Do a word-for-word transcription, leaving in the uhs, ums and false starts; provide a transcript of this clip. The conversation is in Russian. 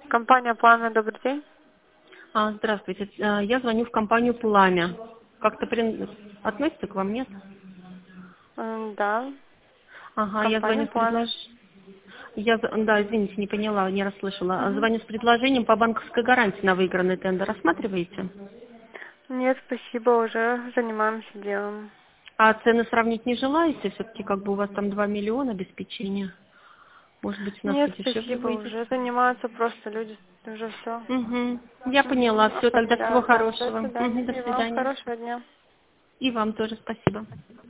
Компания «Пламя», добрый день. А, здравствуйте. А, Я звоню в компанию «Пламя». Как-то при... относится к вам, нет? М, Да, Ага, я компания звоню с «Пламя». предложением. Я, з- да, извините, не поняла, не расслышала. А, Мгм. Звоню с предложением по банковской гарантии на выигранный тендер. Рассматриваете? Нет, спасибо, уже занимаемся делом. А цены сравнить не желаете? Все-таки как бы у вас там два миллиона обеспечения. Может быть, у нас Нет, подешевле спасибо, выйдет? уже занимаются просто люди, уже все. Угу. Я поняла. Все, тогда всего Оформляют, да. До хорошего. свидания. Мгм, до И вам свидания. хорошего дня. И вам тоже спасибо.